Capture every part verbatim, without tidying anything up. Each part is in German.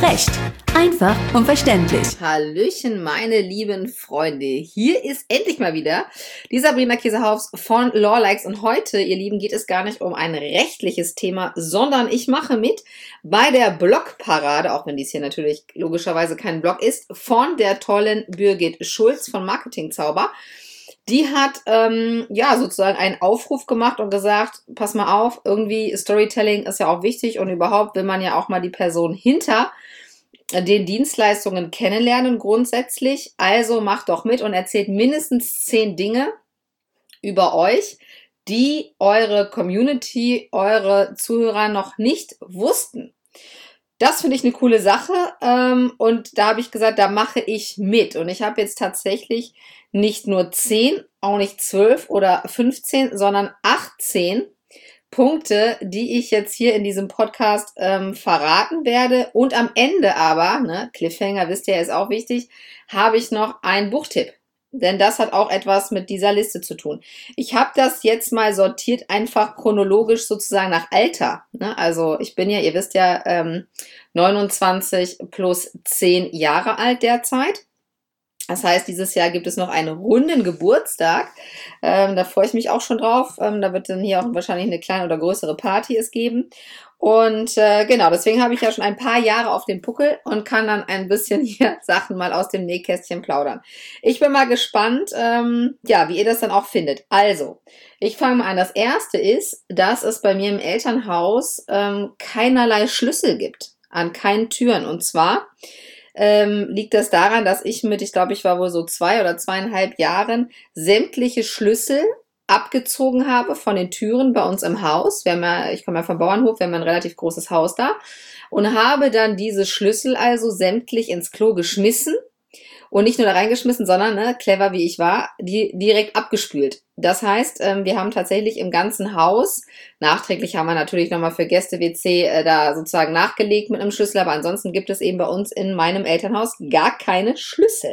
Geflecht. Einfach und verständlich. Hallöchen, meine lieben Freunde. Hier ist endlich mal wieder die Sabrina Käsehaufs von Lawlikes. Und heute, ihr Lieben, geht es gar nicht um ein rechtliches Thema, sondern ich mache mit bei der Blogparade, auch wenn dies hier natürlich logischerweise kein Blog ist, von der tollen Birgit Schulz von Marketingzauber. Die hat ähm, ja sozusagen einen Aufruf gemacht und gesagt, pass mal auf, irgendwie Storytelling ist ja auch wichtig und überhaupt will man ja auch mal die Person hinter den Dienstleistungen kennenlernen grundsätzlich. Also macht doch mit und erzählt mindestens zehn Dinge über euch, die eure Community, eure Zuhörer noch nicht wussten. Das finde ich eine coole Sache ähm, und da habe ich gesagt, da mache ich mit. Und ich habe jetzt tatsächlich nicht nur zehn, auch nicht zwölf oder fünfzehn, sondern achtzehn Punkte, die ich jetzt hier in diesem Podcast ähm, verraten werde. Und am Ende aber, ne, Cliffhanger, wisst ihr, ist auch wichtig, habe ich noch einen Buchtipp. Denn das hat auch etwas mit dieser Liste zu tun. Ich habe das jetzt mal sortiert, einfach chronologisch sozusagen nach Alter. Ne? Also ich bin ja, ihr wisst ja, ähm, neunundzwanzig plus zehn Jahre alt derzeit. Das heißt, dieses Jahr gibt es noch einen runden Geburtstag. Ähm, da freue ich mich auch schon drauf. Ähm, da wird dann hier auch wahrscheinlich eine kleine oder größere Party es geben. Und äh, genau, deswegen habe ich ja schon ein paar Jahre auf dem Puckel und kann dann ein bisschen hier Sachen mal aus dem Nähkästchen plaudern. Ich bin mal gespannt, ähm, ja, wie ihr das dann auch findet. Also, ich fange mal an. Das erste ist, dass es bei mir im Elternhaus ähm, keinerlei Schlüssel gibt an keinen Türen. Und zwar ähm, liegt das daran, dass ich mit, ich glaube, ich war wohl so zwei oder zweieinhalb Jahren sämtliche Schlüssel abgezogen habe von den Türen bei uns im Haus. Wir haben ja, ich komme ja vom Bauernhof, wir haben ein relativ großes Haus da und habe dann diese Schlüssel also sämtlich ins Klo geschmissen und nicht nur da reingeschmissen, sondern, ne, clever wie ich war, die direkt abgespült. Das heißt, ähm, wir haben tatsächlich im ganzen Haus, nachträglich haben wir natürlich nochmal für Gäste-W C äh, da sozusagen nachgelegt mit einem Schlüssel, aber ansonsten gibt es eben bei uns in meinem Elternhaus gar keine Schlüssel.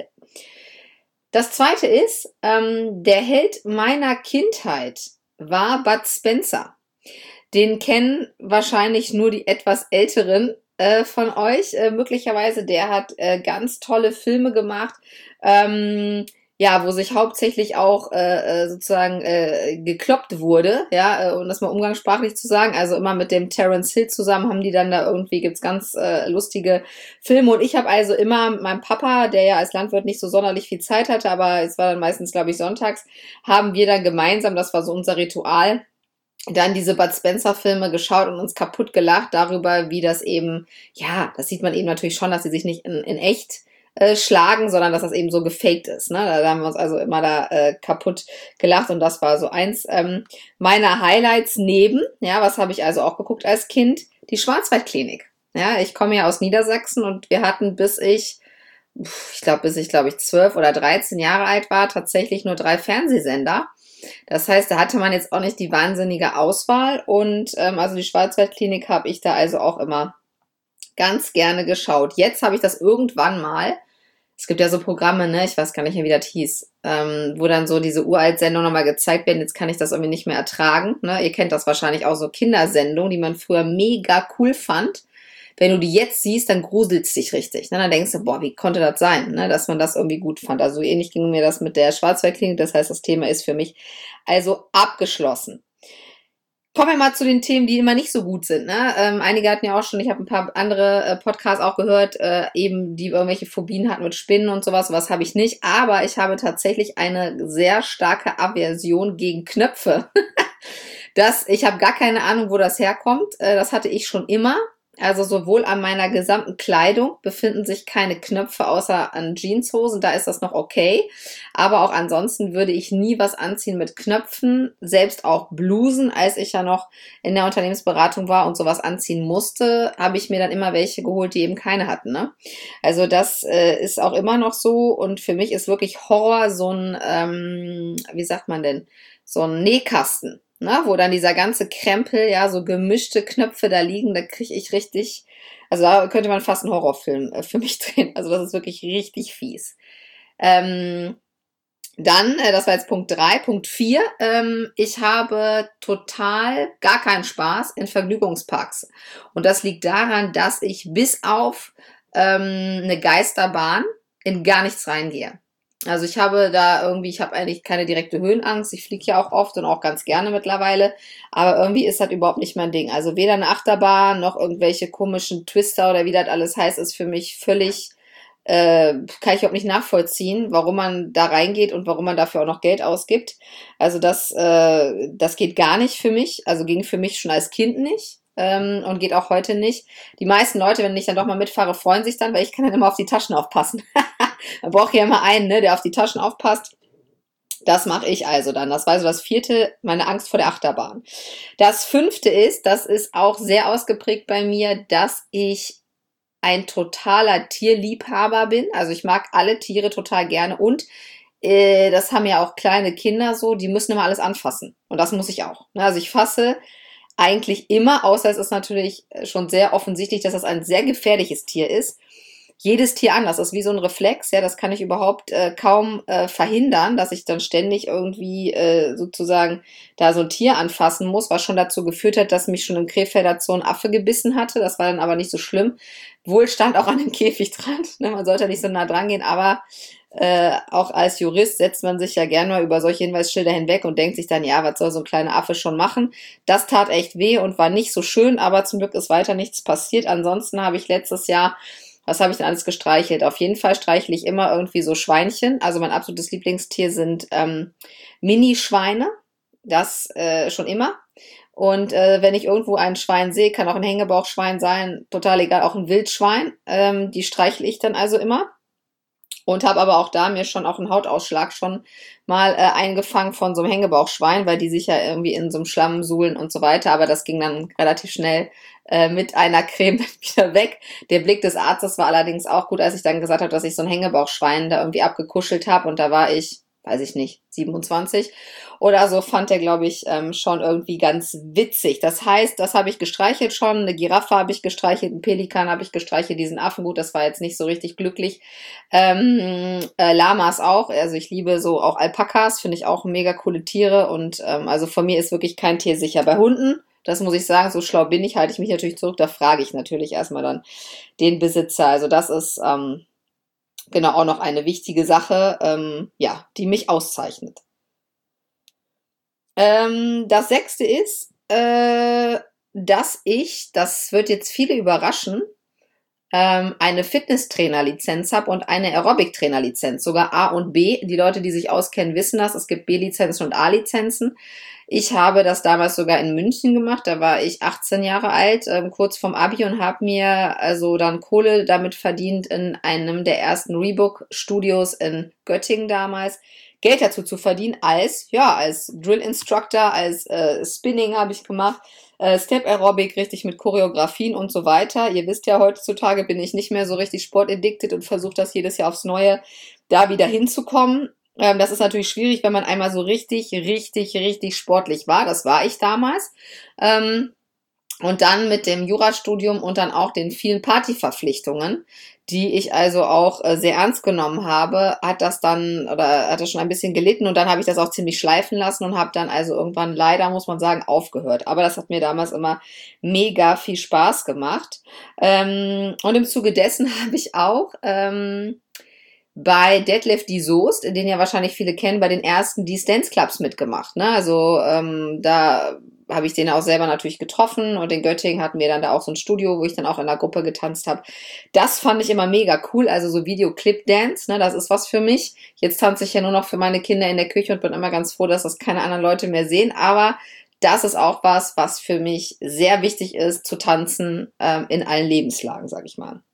Das zweite ist, ähm, der Held meiner Kindheit war Bud Spencer. Den kennen wahrscheinlich nur die etwas älteren äh, von euch. Äh, möglicherweise, der hat äh, ganz tolle Filme gemacht, ähm, ja, wo sich hauptsächlich auch äh, sozusagen äh, gekloppt wurde, ja, äh, um das mal umgangssprachlich zu sagen. Also immer mit dem Terence Hill zusammen haben die dann da irgendwie, gibt's ganz äh, lustige Filme. Und ich habe also immer mit meinem Papa, der ja als Landwirt nicht so sonderlich viel Zeit hatte, aber es war dann meistens, glaube ich, sonntags, haben wir dann gemeinsam, das war so unser Ritual, dann diese Bud Spencer Filme geschaut und uns kaputt gelacht darüber, wie das eben, ja, das sieht man eben natürlich schon, dass sie sich nicht in, in echt äh, schlagen, sondern dass das eben so gefaked ist. Ne? Da, da haben wir uns also immer da äh, kaputt gelacht und das war so eins ähm, meiner Highlights neben, ja, was habe ich also auch geguckt als Kind? Die Schwarzwaldklinik. Ja, ich komme ja aus Niedersachsen und wir hatten bis ich, ich glaube, bis ich, glaube ich, zwölf oder dreizehn Jahre alt war, tatsächlich nur drei Fernsehsender. Das heißt, da hatte man jetzt auch nicht die wahnsinnige Auswahl und ähm, also die Schwarzwaldklinik habe ich da also auch immer ganz gerne geschaut. Jetzt habe ich das irgendwann mal, es gibt ja so Programme, ne, ich weiß gar nicht mehr, wie das hieß, ähm, wo dann so diese Uralt-Sendungen nochmal gezeigt werden, jetzt kann ich das irgendwie nicht mehr ertragen. Ne? Ihr kennt das wahrscheinlich auch, so Kindersendungen, die man früher mega cool fand. Wenn du die jetzt siehst, dann gruselst dich richtig. Ne? Dann denkst du, boah, wie konnte das sein, ne? Dass man das irgendwie gut fand. Also ähnlich ging mir das mit der Schwarzwaldklinik. Das heißt, das Thema ist für mich also abgeschlossen. Kommen wir mal zu den Themen, die immer nicht so gut sind. Ne? Ähm, einige hatten ja auch schon, ich habe ein paar andere äh, Podcasts auch gehört, äh, eben die irgendwelche Phobien hatten mit Spinnen und sowas. Sowas habe ich nicht. Aber ich habe tatsächlich eine sehr starke Aversion gegen Knöpfe. das, ich habe gar keine Ahnung, wo das herkommt. Äh, das hatte ich schon immer. Also sowohl an meiner gesamten Kleidung befinden sich keine Knöpfe außer an Jeanshosen, da ist das noch okay. Aber auch ansonsten würde ich nie was anziehen mit Knöpfen, selbst auch Blusen, als ich ja noch in der Unternehmensberatung war und sowas anziehen musste, habe ich mir dann immer welche geholt, die eben keine hatten. Ne? Also das äh, ist auch immer noch so und für mich ist wirklich Horror so ein, ähm, wie sagt man denn, so ein Nähkasten. Ne, wo dann dieser ganze Krempel, ja, so gemischte Knöpfe da liegen, da kriege ich richtig, also da könnte man fast einen Horrorfilm äh, für mich drehen. Also das ist wirklich richtig fies. Ähm, dann, äh, das war jetzt Punkt drei, Punkt vier, ähm, ich habe total gar keinen Spaß in Vergnügungsparks. Und das liegt daran, dass ich bis auf ähm, eine Geisterbahn in gar nichts reingehe. Also ich habe da irgendwie, ich habe eigentlich keine direkte Höhenangst. Ich fliege ja auch oft und auch ganz gerne mittlerweile. Aber irgendwie ist das überhaupt nicht mein Ding. Also weder eine Achterbahn noch irgendwelche komischen Twister oder wie das alles heißt, ist für mich völlig, äh, kann ich überhaupt nicht nachvollziehen, warum man da reingeht und warum man dafür auch noch Geld ausgibt. Also das, äh, das geht gar nicht für mich. Also ging für mich schon als Kind nicht. Ähm, und geht auch heute nicht. Die meisten Leute, wenn ich dann doch mal mitfahre, freuen sich dann, weil ich kann dann immer auf die Taschen aufpassen. Man braucht ja immer einen, ne, der auf die Taschen aufpasst. Das mache ich also dann. Das war so das vierte, meine Angst vor der Achterbahn. Das fünfte ist, das ist auch sehr ausgeprägt bei mir, dass ich ein totaler Tierliebhaber bin. Also ich mag alle Tiere total gerne und äh, das haben ja auch kleine Kinder so, die müssen immer alles anfassen. Und das muss ich auch. Also ich fasse eigentlich immer, außer es ist natürlich schon sehr offensichtlich, dass das ein sehr gefährliches Tier ist. Jedes Tier anders, das ist wie so ein Reflex, ja, das kann ich überhaupt äh, kaum äh, verhindern, dass ich dann ständig irgendwie äh, sozusagen da so ein Tier anfassen muss, was schon dazu geführt hat, dass mich schon im Krefelder Zoo ein Affe gebissen hatte. Das war dann aber nicht so schlimm. Wohl stand auch an dem Käfig dran, ne? Man sollte nicht so nah dran gehen, aber Äh, auch als Jurist setzt man sich ja gerne mal über solche Hinweisschilder hinweg und denkt sich dann, ja, was soll so ein kleiner Affe schon machen? Das tat echt weh und war nicht so schön, aber zum Glück ist weiter nichts passiert. Ansonsten habe ich letztes Jahr, was habe ich denn alles gestreichelt? Auf jeden Fall streichle ich immer irgendwie so Schweinchen. Also mein absolutes Lieblingstier sind ähm, Mini-Schweine. Das äh, schon immer. Und äh, wenn ich irgendwo ein Schwein sehe, kann auch ein Hängebauchschwein sein, total egal, auch ein Wildschwein. Ähm, die streichle ich dann also immer. Und habe aber auch da mir schon auch einen Hautausschlag schon mal äh, eingefangen von so einem Hängebauchschwein, weil die sich ja irgendwie in so einem Schlamm suhlen und so weiter. Aber das ging dann relativ schnell äh, mit einer Creme wieder weg. Der Blick des Arztes war allerdings auch gut, als ich dann gesagt habe, dass ich so ein Hängebauchschwein da irgendwie abgekuschelt habe. Und da war ich, weiß ich nicht, siebenundzwanzig oder so, fand er, glaube ich, ähm, schon irgendwie ganz witzig. Das heißt, das habe ich gestreichelt schon, eine Giraffe habe ich gestreichelt, einen Pelikan habe ich gestreichelt, diesen Affen, gut, das war jetzt nicht so richtig glücklich. Ähm, äh, Lamas auch, also ich liebe so auch Alpakas, finde ich auch mega coole Tiere und ähm, also von mir ist wirklich kein Tier sicher. Bei Hunden, das muss ich sagen, so schlau bin ich, halte ich mich natürlich zurück, da frage ich natürlich erstmal dann den Besitzer. Also das ist ähm, genau auch noch eine wichtige Sache, ähm, ja, die mich auszeichnet. Ähm, das sechste ist, äh, dass ich, das wird jetzt viele überraschen, ähm, eine Fitnesstrainer-Lizenz habe und eine Aerobic-Trainer-Lizenz, sogar A und B. Die Leute, die sich auskennen, wissen das. Es gibt B-Lizenzen und A-Lizenzen. Ich habe das damals sogar in München gemacht. Da war ich achtzehn Jahre alt, ähm, kurz vorm Abi und habe mir also dann Kohle damit verdient, in einem der ersten Reebok-Studios in Göttingen damals Geld dazu zu verdienen als, ja, als Drill Instructor, als äh, Spinning habe ich gemacht, äh, Step Aerobic, richtig mit Choreografien und so weiter. Ihr wisst ja, heutzutage bin ich nicht mehr so richtig sportaddicted und versuche das jedes Jahr aufs Neue, da wieder hinzukommen. Ähm, das ist natürlich schwierig, wenn man einmal so richtig, richtig, richtig sportlich war. Das war ich damals. Ähm, und dann mit dem Jurastudium und dann auch den vielen Partyverpflichtungen, die ich also auch äh, sehr ernst genommen habe, hat das dann, oder hat das schon ein bisschen gelitten und dann habe ich das auch ziemlich schleifen lassen und habe dann also irgendwann leider, muss man sagen, aufgehört. Aber das hat mir damals immer mega viel Spaß gemacht. Ähm, und im Zuge dessen habe ich auch ähm, bei Deadlift die Soest, den ja wahrscheinlich viele kennen, bei den ersten Dance Dance Clubs mitgemacht. Ne? Also ähm, da habe ich den auch selber natürlich getroffen und in Göttingen hatten wir dann da auch so ein Studio, wo ich dann auch in der Gruppe getanzt habe. Das fand ich immer mega cool, also so Video-Clip-Dance, ne, das ist was für mich. Jetzt tanze ich ja nur noch für meine Kinder in der Küche und bin immer ganz froh, dass das keine anderen Leute mehr sehen, aber das ist auch was, was für mich sehr wichtig ist, zu tanzen ähm, in allen Lebenslagen, sag ich mal.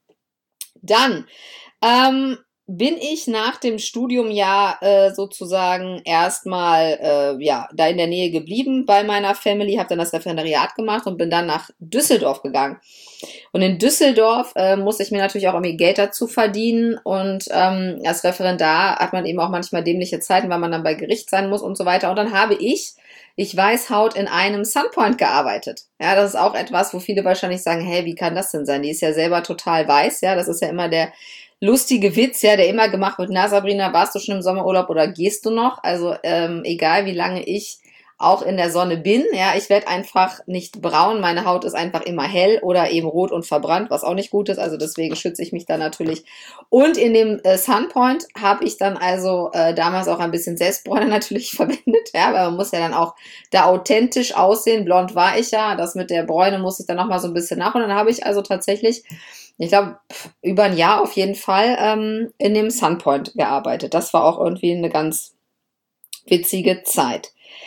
Dann, ähm, bin ich nach dem Studium ja äh, sozusagen erstmal äh, ja da in der Nähe geblieben bei meiner Family, habe dann das Referendariat gemacht und bin dann nach Düsseldorf gegangen. Und in Düsseldorf äh, musste ich mir natürlich auch irgendwie Geld dazu verdienen und ähm, als Referendar hat man eben auch manchmal dämliche Zeiten, weil man dann bei Gericht sein muss und so weiter. Und dann habe ich, ich weiß, Haut in einem Sunpoint gearbeitet. Ja, das ist auch etwas, wo viele wahrscheinlich sagen, hey, wie kann das denn sein? Die ist ja selber total weiß, ja, das ist ja immer der lustige Witz, ja, der immer gemacht wird. Na, Sabrina, warst du schon im Sommerurlaub oder gehst du noch? Also ähm, egal, wie lange ich auch in der Sonne bin. Ja, ich werde einfach nicht braun, meine Haut ist einfach immer hell oder eben rot und verbrannt, was auch nicht gut ist, also deswegen schütze ich mich da natürlich. Und in dem äh, Sunpoint habe ich dann also äh, damals auch ein bisschen Selbstbräuner natürlich verwendet, ja, weil man muss ja dann auch da authentisch aussehen, blond war ich ja, das mit der Bräune muss ich dann nochmal so ein bisschen nach und dann habe ich also tatsächlich, ich glaube, über ein Jahr auf jeden Fall ähm, in dem Sunpoint gearbeitet. Das war auch irgendwie eine ganz witzige Zeit.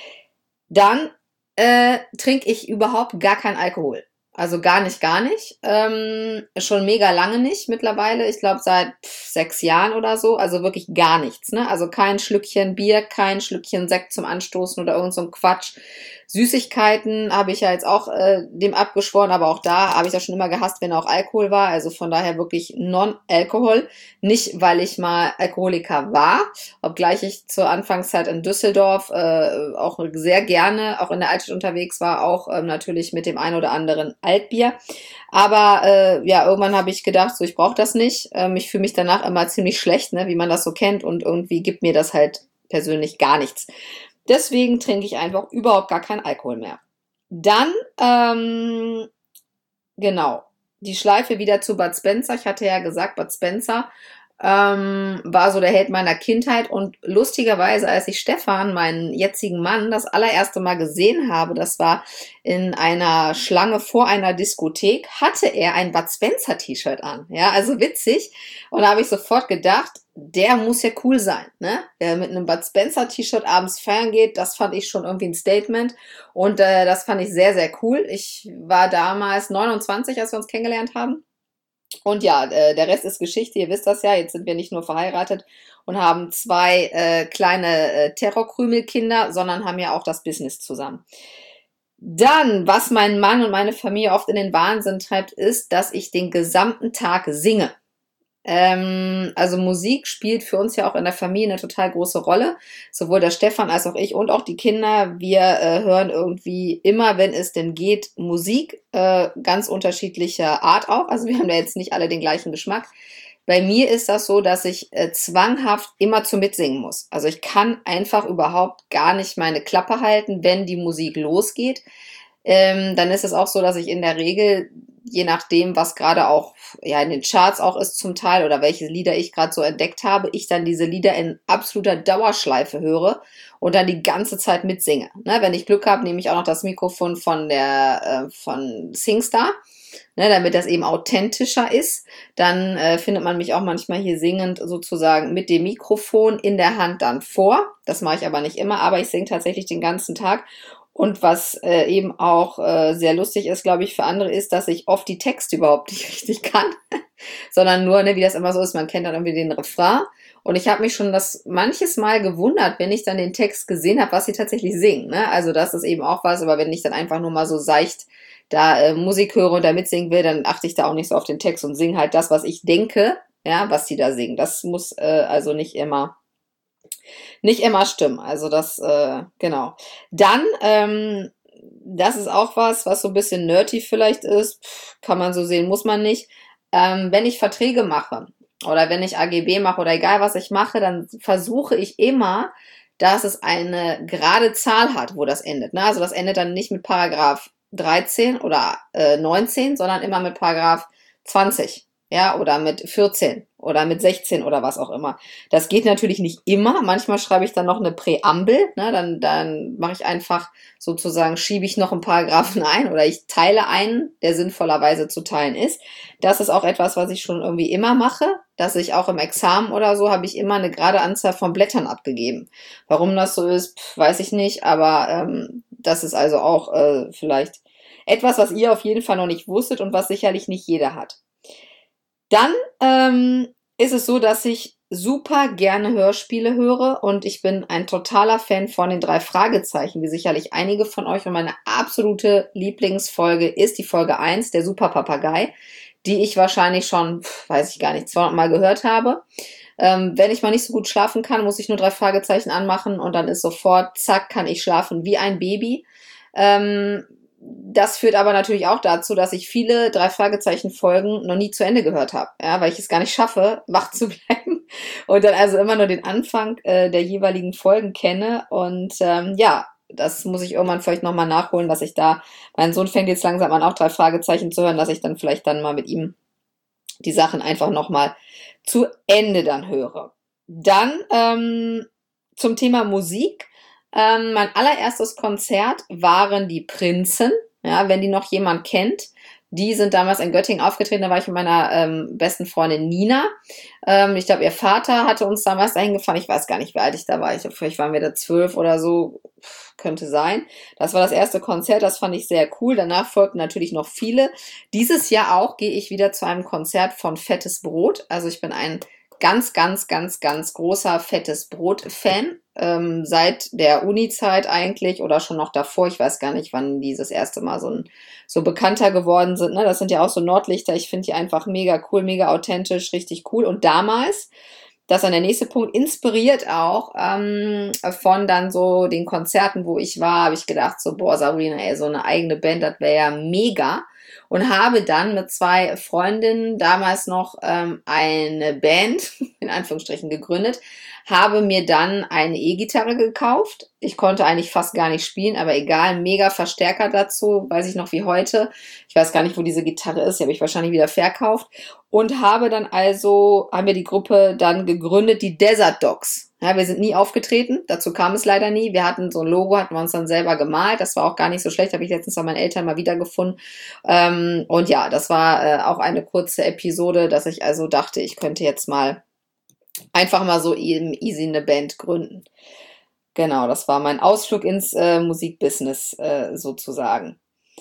Dann äh, trinke ich überhaupt gar keinen Alkohol. Also gar nicht, gar nicht. Ähm, schon mega lange nicht mittlerweile. Ich glaube seit pff, sechs Jahren oder so. Also wirklich gar nichts. Ne? Also kein Schlückchen Bier, kein Schlückchen Sekt zum Anstoßen oder irgend so ein Quatsch. Süßigkeiten habe ich ja jetzt auch äh, dem abgeschworen, aber auch da habe ich ja schon immer gehasst, wenn auch Alkohol war. Also von daher wirklich Non-Alkohol. Nicht, weil ich mal Alkoholiker war, obgleich ich zur Anfangszeit in Düsseldorf äh, auch sehr gerne, auch in der Altstadt unterwegs war, auch ähm, natürlich mit dem ein oder anderen Altbier. Aber äh, ja, irgendwann habe ich gedacht, so ich brauche das nicht. Ähm, ich fühle mich danach immer ziemlich schlecht, ne, wie man das so kennt und irgendwie gibt mir das halt persönlich gar nichts. Deswegen trinke ich einfach überhaupt gar keinen Alkohol mehr. Dann, ähm, genau, die Schleife wieder zu Bud Spencer. Ich hatte ja gesagt, Bud Spencer ähm, war so der Held meiner Kindheit. Und lustigerweise, als ich Stefan, meinen jetzigen Mann, das allererste Mal gesehen habe, das war in einer Schlange vor einer Diskothek, hatte er ein Bud Spencer T-Shirt an. Ja, also witzig. Und da habe ich sofort gedacht, der muss ja cool sein, ne? Der mit einem Bud Spencer T-Shirt abends feiern geht, das fand ich schon irgendwie ein Statement und äh, das fand ich sehr, sehr cool. Ich war damals neunundzwanzig, als wir uns kennengelernt haben und ja, äh, der Rest ist Geschichte, ihr wisst das ja, jetzt sind wir nicht nur verheiratet und haben zwei äh, kleine äh, Terrorkrümelkinder, sondern haben ja auch das Business zusammen. Dann, was mein Mann und meine Familie oft in den Wahnsinn treibt, ist, dass ich den gesamten Tag singe. Ähm, also Musik spielt für uns ja auch in der Familie eine total große Rolle. Sowohl der Stefan als auch ich und auch die Kinder. Wir äh, hören irgendwie immer, wenn es denn geht, Musik äh, ganz unterschiedlicher Art auch. Also wir haben ja jetzt nicht alle den gleichen Geschmack. Bei mir ist das so, dass ich äh, zwanghaft immer zu mitsingen muss. Also ich kann einfach überhaupt gar nicht meine Klappe halten, wenn die Musik losgeht. Ähm, dann ist es auch so, dass ich in der Regel, je nachdem, was gerade auch ja in den Charts auch ist zum Teil oder welche Lieder ich gerade so entdeckt habe, ich dann diese Lieder in absoluter Dauerschleife höre und dann die ganze Zeit mitsinge. Ne, wenn ich Glück habe, nehme ich auch noch das Mikrofon von der äh, von SingStar, ne, damit das eben authentischer ist. Dann äh, findet man mich auch manchmal hier singend sozusagen mit dem Mikrofon in der Hand dann vor. Das mache ich aber nicht immer, aber ich singe tatsächlich den ganzen Tag. Und was äh, eben auch äh, sehr lustig ist, glaube ich, für andere ist, dass ich oft die Texte überhaupt nicht richtig kann, sondern nur, ne, wie das immer so ist, man kennt dann irgendwie den Refrain. Und ich habe mich schon das manches Mal gewundert, wenn ich dann den Text gesehen habe, was sie tatsächlich singen. Ne? Also das ist eben auch was, aber wenn ich dann einfach nur mal so seicht da äh, Musik höre und da mitsingen will, dann achte ich da auch nicht so auf den Text und singe halt das, was ich denke, ja, was die da singen. Das muss äh, also nicht immer Nicht immer stimmen, also das, äh, genau. Dann, ähm, das ist auch was, was so ein bisschen nerdy vielleicht ist, Pff, kann man so sehen, muss man nicht. Ähm, wenn ich Verträge mache oder wenn ich A G B mache oder egal was ich mache, dann versuche ich immer, dass es eine gerade Zahl hat, wo das endet. Ne? Also das endet dann nicht mit Paragraph dreizehn oder äh, neunzehn, sondern immer mit Paragraph zwanzig. Ja, oder mit vierzehn oder mit sechzehn oder was auch immer. Das geht natürlich nicht immer. Manchmal schreibe ich dann noch eine Präambel, ne? Dann, dann mache ich einfach sozusagen, schiebe ich noch einen Paragraphen ein oder ich teile einen, der sinnvollerweise zu teilen ist. Das ist auch etwas, was ich schon irgendwie immer mache, dass ich auch im Examen oder so habe ich immer eine gerade Anzahl von Blättern abgegeben. Warum das so ist, pf, weiß ich nicht, aber ähm, das ist also auch äh, vielleicht etwas, was ihr auf jeden Fall noch nicht wusstet und was sicherlich nicht jeder hat. Dann ähm, ist es so, dass ich super gerne Hörspiele höre und ich bin ein totaler Fan von den drei Fragezeichen, wie sicherlich einige von euch. Und meine absolute Lieblingsfolge ist die Folge eins, der Superpapagei, die ich wahrscheinlich schon, weiß ich gar nicht, zweihundert Mal gehört habe. Ähm, wenn ich mal nicht so gut schlafen kann, muss ich nur drei Fragezeichen anmachen und dann ist sofort, zack, kann ich schlafen wie ein Baby. Ähm, Das führt aber natürlich auch dazu, dass ich viele Drei-Fragezeichen-Folgen noch nie zu Ende gehört habe, ja, weil ich es gar nicht schaffe, wach zu bleiben und dann also immer nur den Anfang äh, der jeweiligen Folgen kenne. Und ähm, ja, das muss ich irgendwann vielleicht nochmal nachholen, dass ich da, mein Sohn fängt jetzt langsam an, auch drei Fragezeichen zu hören, dass ich dann vielleicht dann mal mit ihm die Sachen einfach nochmal zu Ende dann höre. Dann ähm, zum Thema Musik. Ähm, mein allererstes Konzert waren die Prinzen. Ja, wenn die noch jemand kennt. Die sind damals in Göttingen aufgetreten, da war ich mit meiner ähm, besten Freundin Nina. Ähm, ich glaube, ihr Vater hatte uns damals dahin gefahren. Ich weiß gar nicht, wie alt ich da war. Ich glaube, vielleicht waren wir da zwölf oder so. Könnte sein. Das war das erste Konzert, das fand ich sehr cool. Danach folgten natürlich noch viele. Dieses Jahr auch gehe ich wieder zu einem Konzert von Fettes Brot. Also ich bin ein ganz, ganz, ganz, ganz großer Fettes Brot-Fan. Ähm, seit der Uni-Zeit eigentlich oder schon noch davor. Ich weiß gar nicht, wann die das erste Mal so, ein, so bekannter geworden sind. Ne? Das sind ja auch so Nordlichter. Ich finde die einfach mega cool, mega authentisch, richtig cool. Und damals, das ist dann der nächste Punkt, inspiriert auch ähm, von dann so den Konzerten, wo ich war, habe ich gedacht so, boah, Sabrina, ey, so eine eigene Band, das wäre ja mega. Und habe dann mit zwei Freundinnen damals noch ähm, eine Band, in Anführungsstrichen, gegründet, habe mir dann eine E-Gitarre gekauft. Ich konnte eigentlich fast gar nicht spielen, aber egal, mega Verstärker dazu, weiß ich noch wie heute. Ich weiß gar nicht, wo diese Gitarre ist, die habe ich wahrscheinlich wieder verkauft. Und habe dann also, haben wir die Gruppe dann gegründet, die Desert Dogs. Ja, wir sind nie aufgetreten, dazu kam es leider nie. Wir hatten so ein Logo, hatten wir uns dann selber gemalt. Das war auch gar nicht so schlecht, habe ich letztens bei meinen Eltern mal wiedergefunden. Ähm, und ja, das war äh, auch eine kurze Episode, dass ich also dachte, ich könnte jetzt mal einfach mal so easy eine Band gründen. Genau, das war mein Ausflug ins äh, Musikbusiness äh, sozusagen.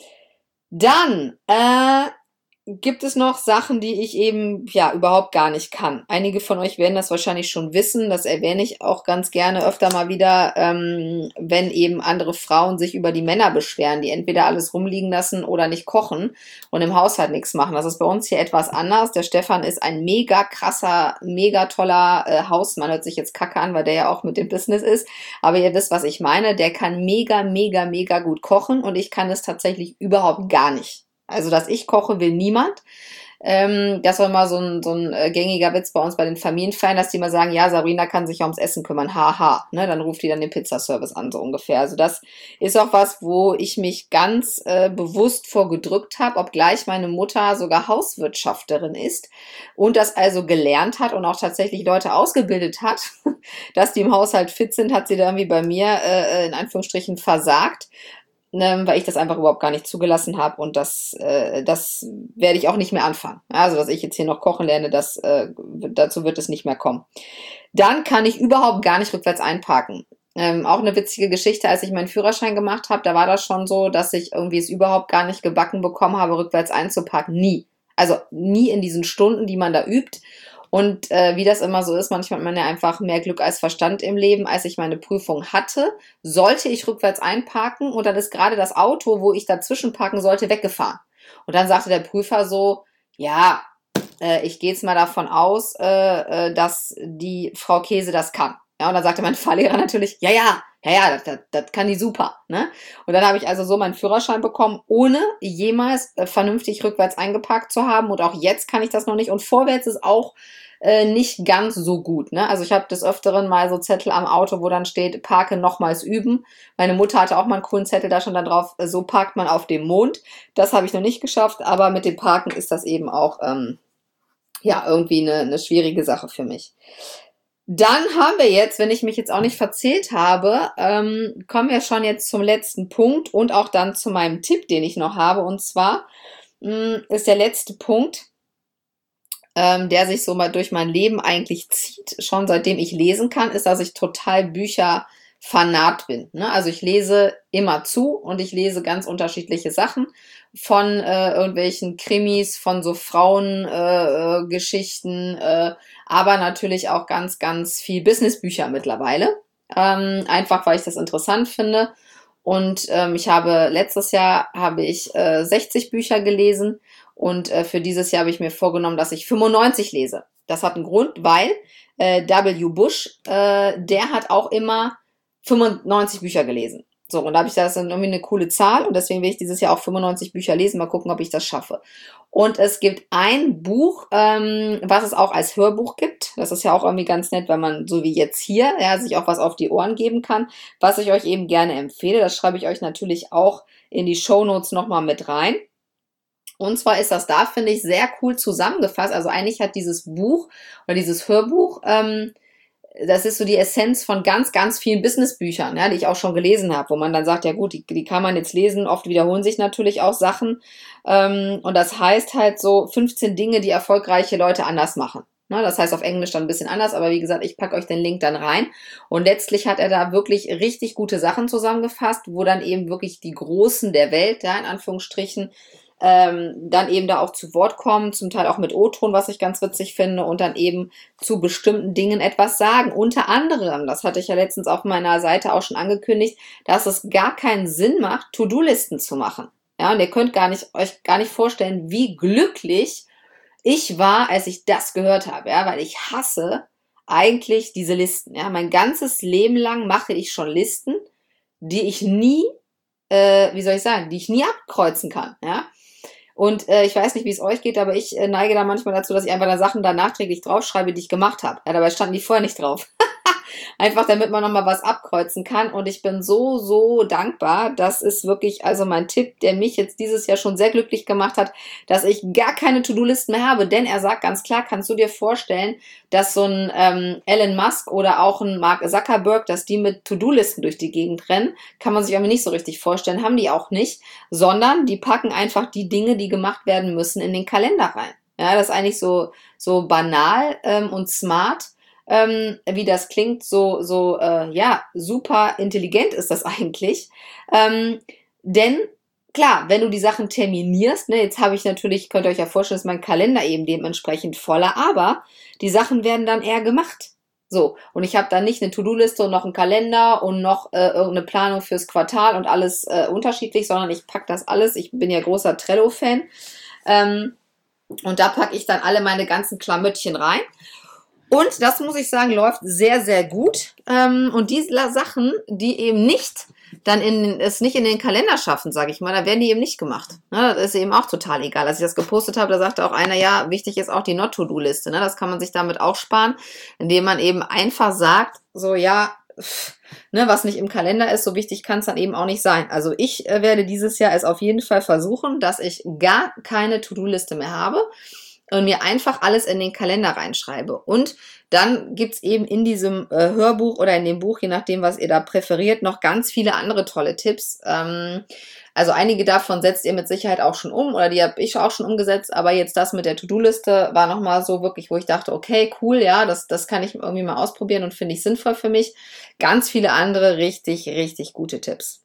Dann äh, gibt es noch Sachen, die ich eben ja überhaupt gar nicht kann. Einige von euch werden das wahrscheinlich schon wissen. Das erwähne ich auch ganz gerne öfter mal wieder, ähm, wenn eben andere Frauen sich über die Männer beschweren, die entweder alles rumliegen lassen oder nicht kochen und im Haushalt nichts machen. Das ist bei uns hier etwas anders. Der Stefan ist ein mega krasser, mega toller äh, Hausmann. Hört sich jetzt kacke an, weil der ja auch mit dem Business ist. Aber ihr wisst, was ich meine. Der kann mega, mega, mega gut kochen und ich kann es tatsächlich überhaupt gar nicht. Also, dass ich koche, will niemand. Ähm, das war mal so ein, so ein äh, gängiger Witz bei uns bei den Familienfeiern, dass die mal sagen, ja, Sabrina kann sich ja ums Essen kümmern, haha. Ne, dann ruft die dann den Pizzaservice an, so ungefähr. Also das ist auch was, wo ich mich ganz äh, bewusst vorgedrückt habe, obgleich meine Mutter sogar Hauswirtschafterin ist und das also gelernt hat und auch tatsächlich Leute ausgebildet hat, dass die im Haushalt fit sind, hat sie da irgendwie bei mir äh, in Anführungsstrichen versagt. Weil ich das einfach überhaupt gar nicht zugelassen habe und das, äh, das werde ich auch nicht mehr anfangen. Also, dass ich jetzt hier noch kochen lerne, das, äh, dazu wird es nicht mehr kommen. Dann kann ich überhaupt gar nicht rückwärts einparken. Ähm, auch eine witzige Geschichte, als ich meinen Führerschein gemacht habe, da war das schon so, dass ich irgendwie es überhaupt gar nicht gebacken bekommen habe, rückwärts einzuparken. Nie. Also nie in diesen Stunden, die man da übt. Und äh, wie das immer so ist, manchmal hat man ja einfach mehr Glück als Verstand im Leben. Als ich meine Prüfung hatte, sollte ich rückwärts einparken und dann ist gerade das Auto, wo ich dazwischen parken sollte, weggefahren. Und dann sagte der Prüfer so, ja, äh, ich gehe jetzt mal davon aus, äh, äh, dass die Frau Käse das kann. Ja, und dann sagte mein Fahrlehrer natürlich, ja, ja, ja, ja, das, das, das kann die super. Ne? Und dann habe ich also so meinen Führerschein bekommen, ohne jemals äh, vernünftig rückwärts eingeparkt zu haben. Und auch jetzt kann ich das noch nicht. Und vorwärts ist auch äh, nicht ganz so gut. Ne? Also ich habe des Öfteren mal so Zettel am Auto, wo dann steht, parke nochmals üben. Meine Mutter hatte auch mal einen coolen Zettel da schon dann drauf, äh, so parkt man auf dem Mond. Das habe ich noch nicht geschafft, aber mit dem Parken ist das eben auch ähm, ja irgendwie eine, eine schwierige Sache für mich. Dann haben wir jetzt, wenn ich mich jetzt auch nicht verzählt habe, ähm, kommen wir schon jetzt zum letzten Punkt und auch dann zu meinem Tipp, den ich noch habe. Und zwar mh, ist der letzte Punkt, ähm, der sich so mal durch mein Leben eigentlich zieht, schon seitdem ich lesen kann, ist, dass ich total Bücherfanat bin. Ne? Also ich lese immer zu und ich lese ganz unterschiedliche Sachen von äh, irgendwelchen Krimis, von so Frauengeschichten, äh, äh, aber natürlich auch ganz, ganz viel Businessbücher mittlerweile. Ähm, einfach, weil ich das interessant finde. Und ähm, ich habe letztes Jahr habe ich äh, sechzig Bücher gelesen und äh, für dieses Jahr habe ich mir vorgenommen, dass ich fünfundneunzig lese. Das hat einen Grund, weil äh, W. Bush, äh, der hat auch immer fünfundneunzig Bücher gelesen. So, und da habe ich das dann irgendwie eine coole Zahl und deswegen will ich dieses Jahr auch fünfundneunzig Bücher lesen, mal gucken, ob ich das schaffe. Und es gibt ein Buch, ähm, was es auch als Hörbuch gibt. Das ist ja auch irgendwie ganz nett, wenn man, so wie jetzt hier, ja, sich auch was auf die Ohren geben kann, was ich euch eben gerne empfehle. Das schreibe ich euch natürlich auch in die Shownotes nochmal mit rein. Und zwar ist das da, finde ich, sehr cool zusammengefasst. Also eigentlich hat dieses Buch oder dieses Hörbuch, ähm, das ist so die Essenz von ganz, ganz vielen Businessbüchern, ja, die ich auch schon gelesen habe, wo man dann sagt, ja gut, die, die kann man jetzt lesen. Oft wiederholen sich natürlich auch Sachen. Ähm, und das heißt halt so fünfzehn Dinge, die erfolgreiche Leute anders machen. Ne, das heißt auf Englisch dann ein bisschen anders, aber wie gesagt, ich packe euch den Link dann rein. Und letztlich hat er da wirklich richtig gute Sachen zusammengefasst, wo dann eben wirklich die Großen der Welt, ja, in Anführungsstrichen, ähm, dann eben da auch zu Wort kommen, zum Teil auch mit O-Ton, was ich ganz witzig finde, und dann eben zu bestimmten Dingen etwas sagen. Unter anderem, das hatte ich ja letztens auf meiner Seite auch schon angekündigt, dass es gar keinen Sinn macht, To-Do-Listen zu machen. Ja, und ihr könnt gar nicht, euch gar nicht vorstellen, wie glücklich ich war, als ich das gehört habe, ja, weil ich hasse eigentlich diese Listen. Ja, mein ganzes Leben lang mache ich schon Listen, die ich nie, äh, wie soll ich sagen, die ich nie abkreuzen kann, ja. Und äh, ich weiß nicht, wie es euch geht, aber ich äh, neige da manchmal dazu, dass ich einfach da Sachen da nachträglich draufschreibe, die ich gemacht habe. Ja, dabei standen die vorher nicht drauf. Einfach damit man nochmal was abkreuzen kann. Und ich bin so, so dankbar. Das ist wirklich also mein Tipp, der mich jetzt dieses Jahr schon sehr glücklich gemacht hat, dass ich gar keine To-Do-Listen mehr habe. Denn er sagt ganz klar, kannst du dir vorstellen, dass so ein ähm, Elon Musk oder auch ein Mark Zuckerberg, dass die mit To-Do-Listen durch die Gegend rennen, kann man sich irgendwie nicht so richtig vorstellen. Haben die auch nicht. Sondern die packen einfach die Dinge, die gemacht werden müssen, in den Kalender rein. Ja, das ist eigentlich so, so banal ähm, und smart. Ähm, wie das klingt, so, so, äh, ja, super intelligent ist das eigentlich. Ähm, denn, klar, wenn du die Sachen terminierst, ne, jetzt habe ich natürlich, könnt ihr euch ja vorstellen, ist mein Kalender eben dementsprechend voller, aber die Sachen werden dann eher gemacht. So, und ich habe dann nicht eine To-Do-Liste und noch einen Kalender und noch äh, irgendeine Planung fürs Quartal und alles äh, unterschiedlich, sondern ich pack das alles, ich bin ja großer Trello-Fan, ähm, und da packe ich dann alle meine ganzen Klamöttchen rein. Und das, muss ich sagen, läuft sehr, sehr gut. Ähm, und die Sachen, die eben nicht dann in, es nicht in den Kalender schaffen, sage ich mal, da werden die eben nicht gemacht. Ne, das ist eben auch total egal. Als ich das gepostet habe, da sagte auch einer, ja, wichtig ist auch die Not-To-Do-Liste. Ne? Das kann man sich damit auch sparen, indem man eben einfach sagt, so, ja, pff, ne, was nicht im Kalender ist, so wichtig kann es dann eben auch nicht sein. Also ich äh, werde dieses Jahr es auf jeden Fall versuchen, dass ich gar keine To-Do-Liste mehr habe und mir einfach alles in den Kalender reinschreibe. Und dann gibt's eben in diesem äh, Hörbuch oder in dem Buch, je nachdem, was ihr da präferiert, noch ganz viele andere tolle Tipps. Ähm, also einige davon setzt ihr mit Sicherheit auch schon um oder die habe ich auch schon umgesetzt, aber jetzt das mit der To-Do-Liste war nochmal so wirklich, wo ich dachte, okay, cool, ja, das, das kann ich irgendwie mal ausprobieren und finde ich sinnvoll für mich. Ganz viele andere richtig, richtig gute Tipps.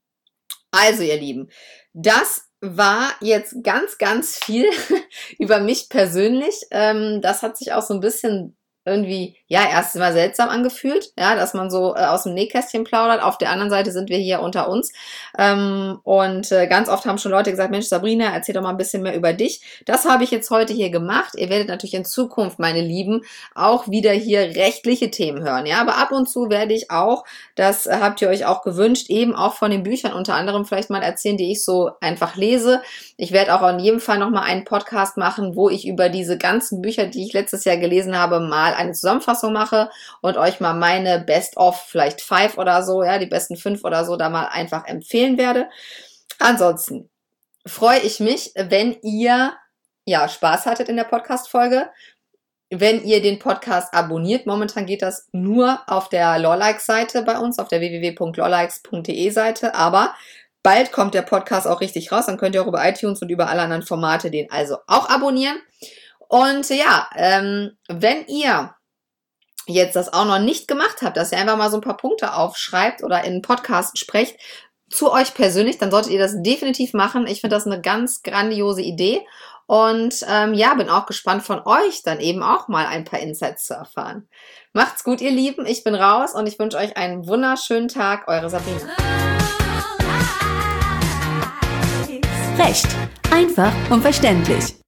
Also ihr Lieben, das war jetzt ganz, ganz viel über mich persönlich. Ähm, das hat sich auch so ein bisschen irgendwie, ja, erst mal seltsam angefühlt, ja, dass man so äh, aus dem Nähkästchen plaudert. Auf der anderen Seite sind wir hier unter uns. Ähm, und äh, ganz oft haben schon Leute gesagt, Mensch, Sabrina, erzähl doch mal ein bisschen mehr über dich. Das habe ich jetzt heute hier gemacht. Ihr werdet natürlich in Zukunft, meine Lieben, auch wieder hier rechtliche Themen hören, ja. Aber ab und zu werde ich auch, das äh, habt ihr euch auch gewünscht, eben auch von den Büchern unter anderem vielleicht mal erzählen, die ich so einfach lese. Ich werde auch in jedem Fall nochmal einen Podcast machen, wo ich über diese ganzen Bücher, die ich letztes Jahr gelesen habe, mal eine Zusammenfassung mache und euch mal meine Best of vielleicht five oder so, ja, die besten fünf oder so da mal einfach empfehlen werde. Ansonsten freue ich mich, wenn ihr ja Spaß hattet in der Podcast-Folge, wenn ihr den Podcast abonniert. Momentan geht das nur auf der Lawlikes-Seite bei uns, auf der w w w punkt lawlikes punkt d e Seite, aber bald kommt der Podcast auch richtig raus, dann könnt ihr auch über iTunes und über alle anderen Formate den also auch abonnieren. Und ja, ähm, wenn ihr jetzt das auch noch nicht gemacht habt, dass ihr einfach mal so ein paar Punkte aufschreibt oder in einen Podcast sprecht, zu euch persönlich, dann solltet ihr das definitiv machen. Ich finde das eine ganz grandiose Idee. Und ähm, ja, bin auch gespannt von euch dann eben auch mal ein paar Insights zu erfahren. Macht's gut, ihr Lieben. Ich bin raus und ich wünsche euch einen wunderschönen Tag. Eure Sabrina. Recht. Einfach und verständlich.